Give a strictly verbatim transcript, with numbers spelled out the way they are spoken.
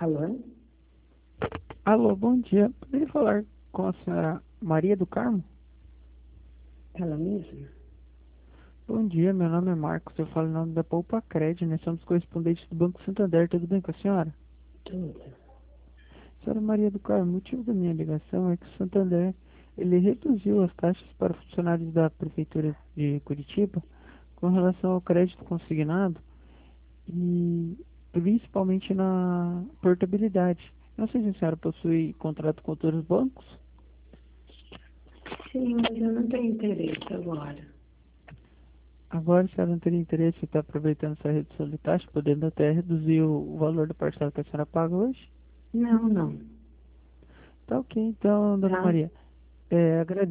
Alô? Alô, bom dia. Poderia falar com a senhora Maria do Carmo? Ela mesma? Bom dia, meu nome é Marcos, eu falo em nome da Poupa Cred, nós somos correspondentes do Banco Santander, tudo bem com a senhora? Tudo. Senhora Maria do Carmo, o motivo da minha ligação é que o Santander, ele reduziu as taxas para funcionários da Prefeitura de Curitiba com relação ao crédito consignado e principalmente na portabilidade. Não sei se a senhora possui contrato com outros bancos. Sim, mas eu não tenho interesse agora. Agora, se ela não teria interesse em estar aproveitando essa redução de taxa, podendo até reduzir o, o valor da parcela que a senhora paga hoje? Não, não. Tá ok, então, dona Tá? Maria. É, agradeço.